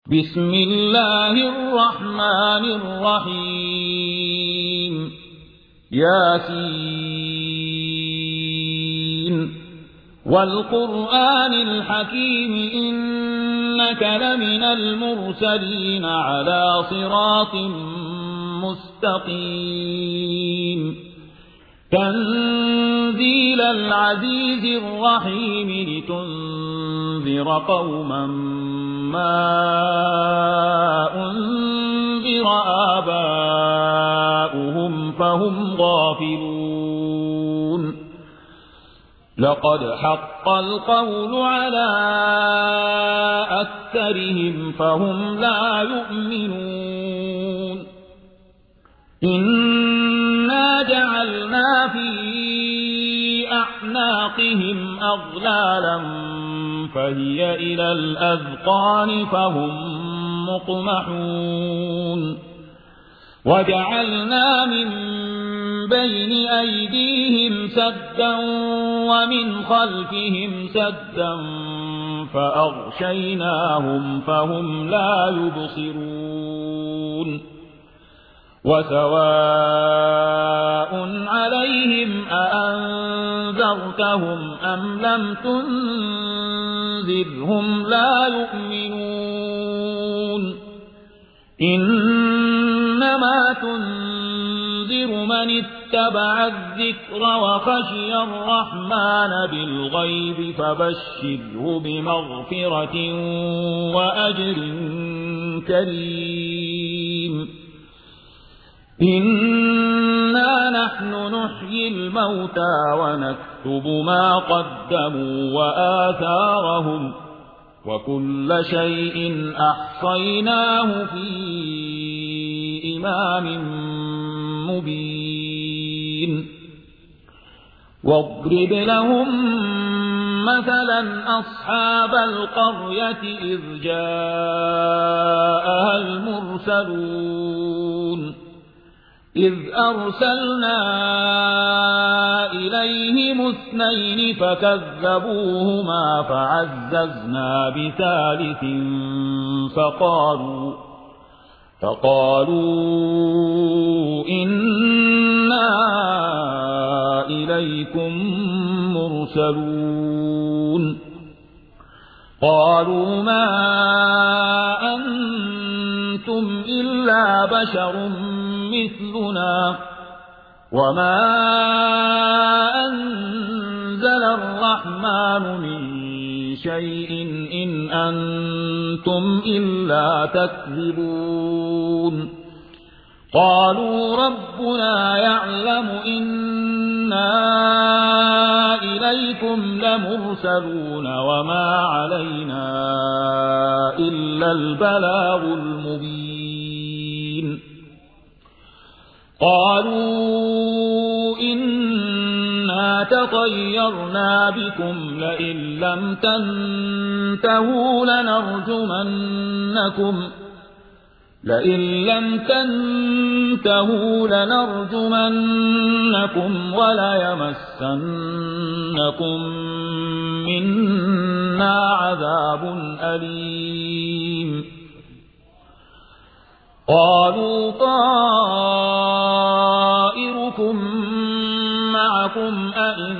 بسم الله الرحمن الرحيم ياسين والقرآن الحكيم إنك لمن المرسلين على صراط مستقيم تنزيل العزيز الرحيم لتنذر قوما ما أنذر آباؤهم فهم غافلون لقد حق القول على أكثرهم فهم لا يؤمنون إنا جعلنا في أعناقهم أغلالا فهي إلى الأذقان فهم مقمحون وجعلنا من بين أيديهم سدا ومن خلفهم سدا فأغشيناهم فهم لا يبصرون وسواء عليهم أأنذرتهم أم لم تنذرهم لا يؤمنون إنما تنذر من اتبع الذكر وخشي الرحمن بالغيب فبشره بمغفرة وأجر كريم إنا نحن نحيي الموتى ونكتب ما قدموا وآثارهم وكل شيء أحصيناه في إمام مبين واضرب لهم مثلا أصحاب القرية إذ جاءها المرسلون إذ أرسلنا إليهم اثنين فكذبوهما فعززنا بثالث فقالوا إنا إليكم مرسلون قالوا ما أنتم إلا بشر مثلنا وما أنزل الرحمن من شيء إن أنتم إلا تكذبون قالوا ربنا يعلم إنا إليكم لمرسلون وما علينا إلا البلاغ المبين قالوا إنا تطيرنا بكم لئن لم تنتهوا لنرجمنكم وليمسنكم منا عذاب أليم قالوا طائركم معكم أئن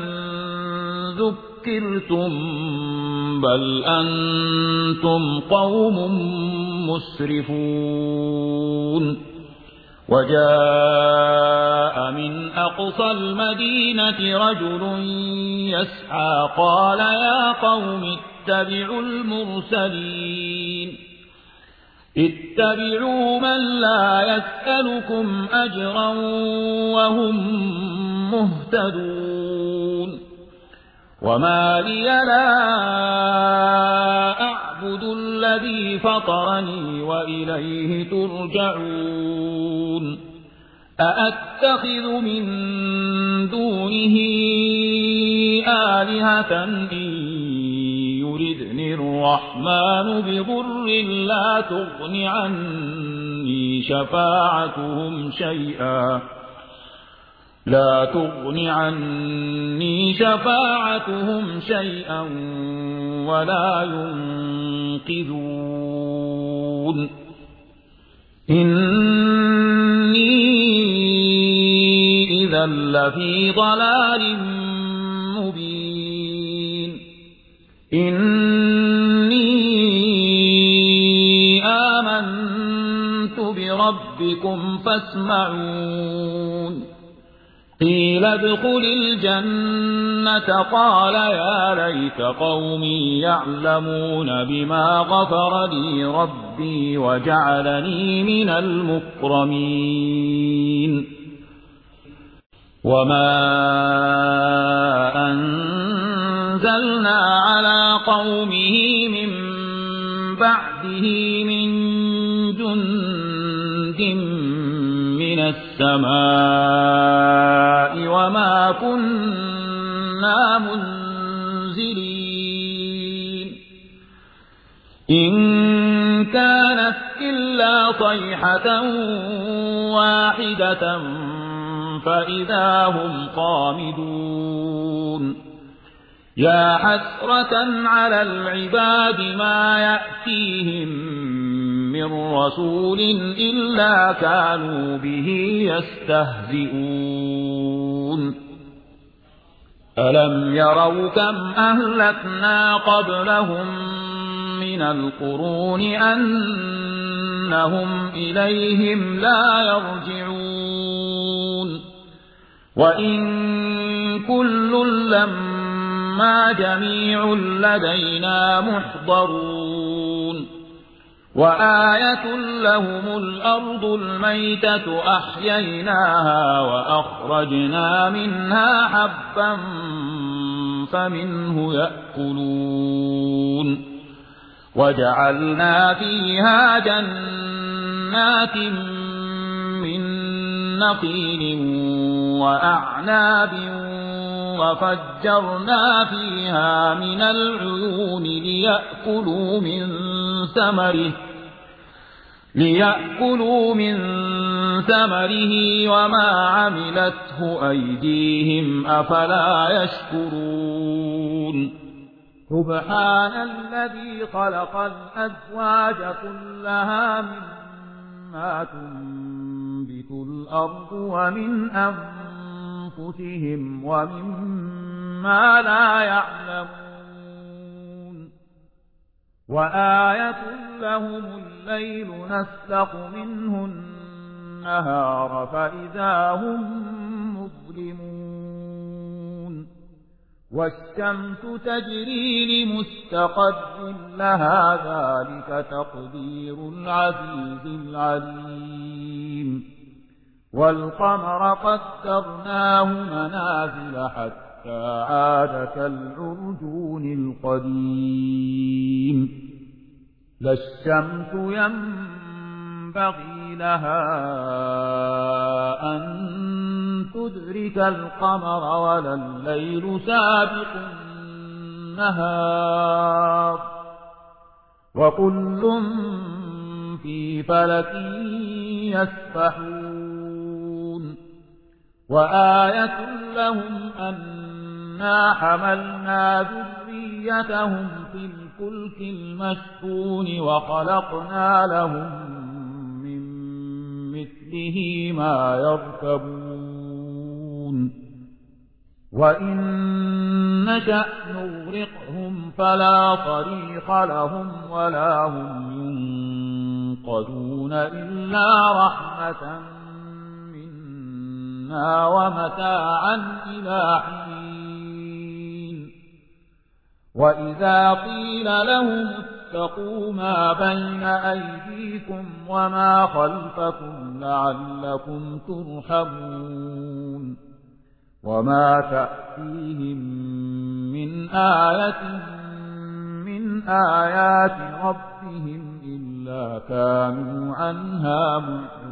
ذكرتم بل أنتم قوم مسرفون وجاء من أقصى المدينة رجل يسعى قال يا قوم اتبعوا من لا يسألكم أجرا وهم مهتدون وما لي لا أعبد الذي فطرني وإليه ترجعون أأتخذ من دونه آلهة إن يردني الرحمن بضر لا تغن عني شفاعتهم شيئا ولا ينقذون إني إذا لفي ضلال مبين إني آمنت بربكم فاسمعون قيل ادخل الجنة قال يا ليت قومي يعلمون بما غفر لي ربي وجعلني من المكرمين وما أنزلنا على قومه من بعده من جند من السماء وما كنا منزلين إن كانت إلا صيحة واحدة فإذا هم خامدون يا حسرة على العباد ما يأتيهم من رسول إلا كانوا به يستهزئون ألم يروا كم أهلكنا قبلهم من القرون أنهم إليهم لا يرجعون وإن كل لما جميع لدينا محضرون وآية لهم الأرض الميتة أحييناها وأخرجنا منها حبا فمنه يأكلون وجعلنا فيها جنات من نخيل وأعناب وفجرنا فيها من العيون ليأكلوا من ثمره وما عملته أيديهم أفلا يشكرون سبحان الذي خلق الأزواج كلها مما تنبت الأرض ومن أنفسهم ومما لا يعلمون وآية لهم الليل نسلخ منه النهار فإذا هم مظلمون والشمس تجري لمستقر لها ذلك تقدير العزيز العليم والقمر قدرناه منازل حتى عاد كالعرجون القديم لا الشمس ينبغي لها أن تدرك القمر ولا الليل سابق النهار وكل في فلك يسبحون وآية لهم أنا حملنا ذريتهم في الفلك المشحون وخلقنا لهم من مثله ما يركبون وإن نشأ نغرقهم فلا صريخ لهم ولا هم ينقذون إلا رحمة منا ومتاعا إلى حين وإذا قيل لهم اتقوا ما بين أيديكم وما خلفكم لعلكم ترحمون وما تأتيهم من آية من آيات ربهم إلا كانوا عنها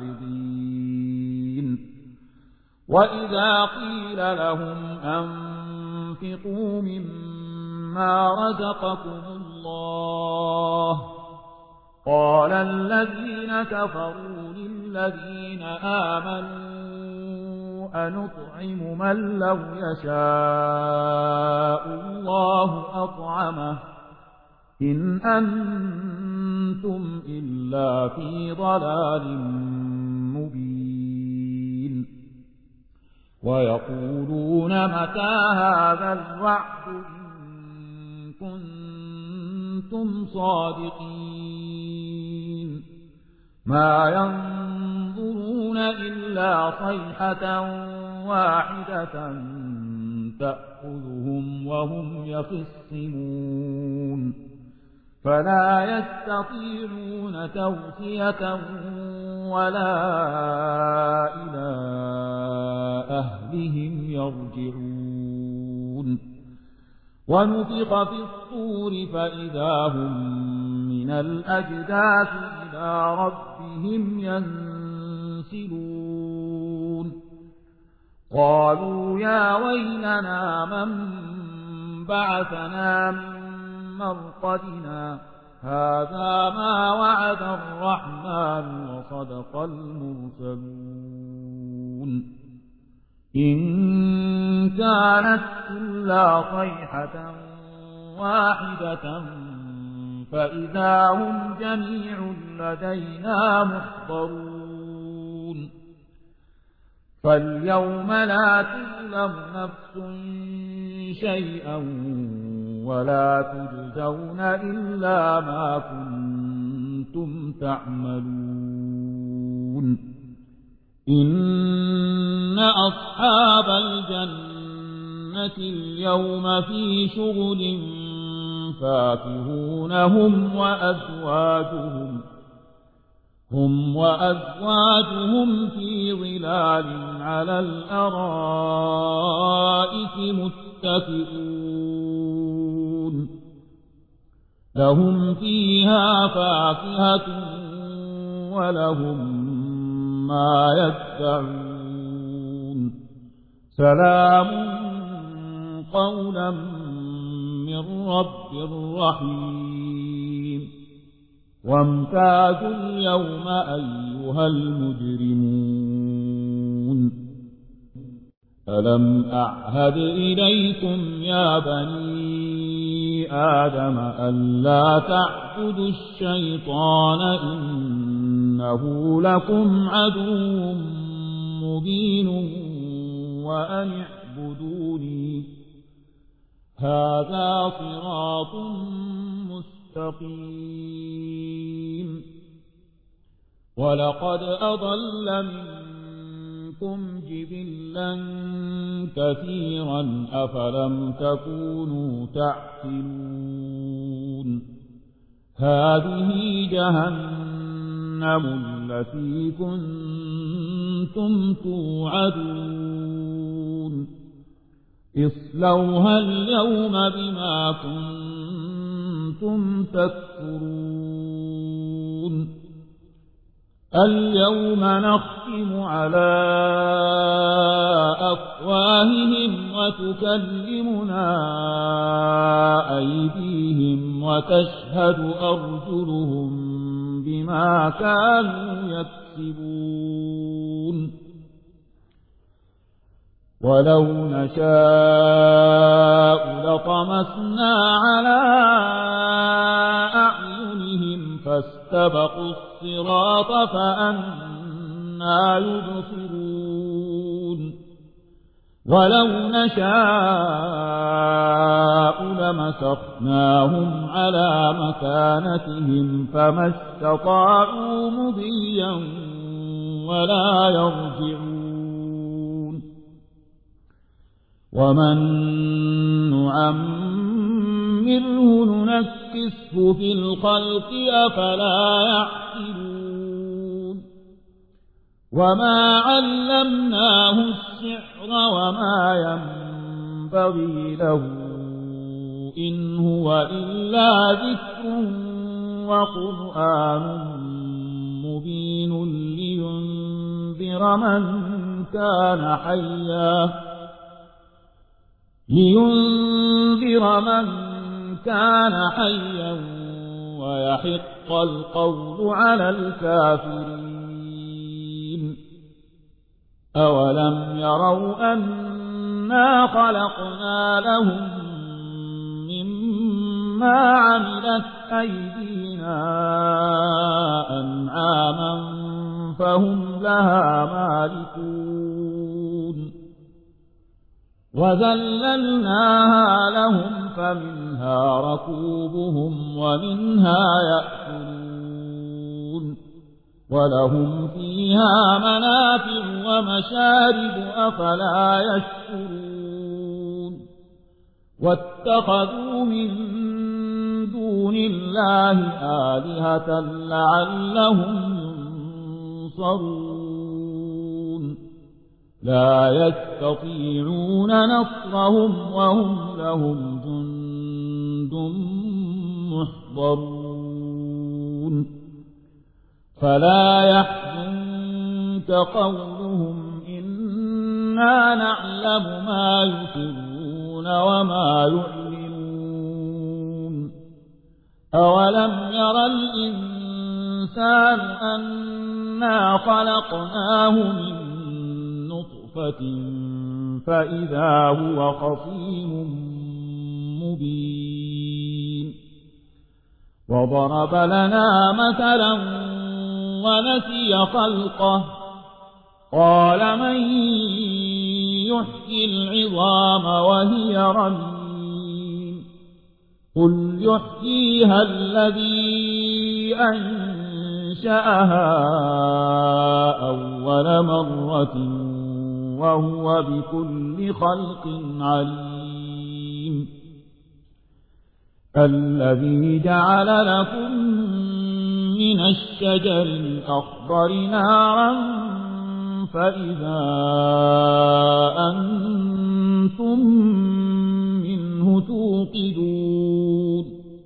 معرضين وإذا قيل لهم أنفقوا مما رزقكم الله قال الذين كفروا للذين آمنوا أنطعم من لو يشاء الله أطعمه إن أنتم إلا في ضلال مبين ويقولون متى هذا الوعد إن كنتم صادقين ما ينظرون إلا صيحة واحدة تأخذهم وهم يخصمون فلا يستطيعون توصية ولا إلى أهلهم يرجعون ونفخ في الصور فإذا هم من الأجداث إلى ربهم ينسلون قالوا يا ويلنا من بعثنا من مرقدنا هذا ما وعد الرحمن وصدق المرسلون إن كانت إلا صيحة واحدة فإذا هم جميع لدينا محضرون فاليوم لا تظلم نفس شيئا ولا تجزون إلا ما كنتم تعملون إن أصحاب الجنة اليوم في شغل فاكهون هم وأزواجهم في ظلال على الأرائك متكئون لهم فيها فاكهة ولهم ما يدعون سلام قولا من رب رحيم وامتازوا اليوم أيها المجرمون ألم أعهد إليكم يا بني آدم ألا تعبدوا الشيطان إنه لكم عدو مبين وأن اعبدوني هذا صراط مستقيم ولقد أضل منكم جبلا كثيرا أفلم تكونوا تعقلون هذه جهنم التي كنتم توعدون اصلوها اليوم بما كنتم تكفرون اليوم نختم على أفواههم وتكلمنا أيديهم وتشهد أرجلهم بما كانوا يكسبون ولو نشاء لطمسنا على أعينهم فاستبقوا الصراط فأنى يبصرون ولو نشاء لمسخناهم على مكانتهم فما استطاعوا مضيا ولا يرجعون ومن نعمره ننكسه في الخلق أفلا يعقلون وما علمناه السحر وما ينبغي له إن هو إلا ذكر وقرآن مبين لينذر من كان حيا ويحق القول على الكافرين أولم يروا أنا خلقنا لهم ما عملت أيدينا أنعاما فهم لها مالكون وذللناها لهم فمنها ركوبهم ومنها يأكلون ولهم فيها منافع ومشارب أفلا يشكرون واتخذوا من دون الله آلهة لعلهم ينصرون لا يستطيعون نصرهم وهم لهم جند محضرون فلا يحزنك قولهم إنا نعلم ما يسرون وما يعلنون أولم ير الإنسان أنا خلقناه من نطفة فإذا هو خصيم مبين وضرب لنا مثلا ونسي خلقه قال من يحيي العظام وهي رميم قل يحييها الذي أنشأها أول مرة وهو بكل خلق عليم الذي جعل لكم من الشجر الأخضر نارا فإذا أنتم منه توقدون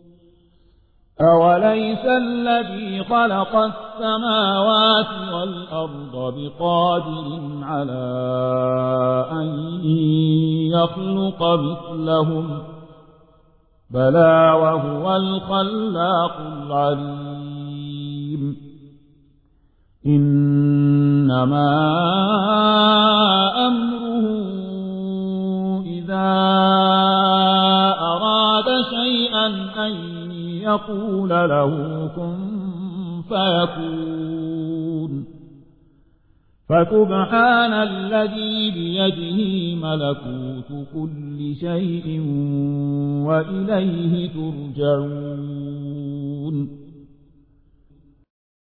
أوليس الذي خلق السماوات والأرض بقادر على أن يخلق مثلهم بلى وهو الخلاق العليم إنما أمره إذا أراد شيئا أن يقول له كن فيكون فسبحان الذي بيده ملكوت كل شيء وإليه ترجعون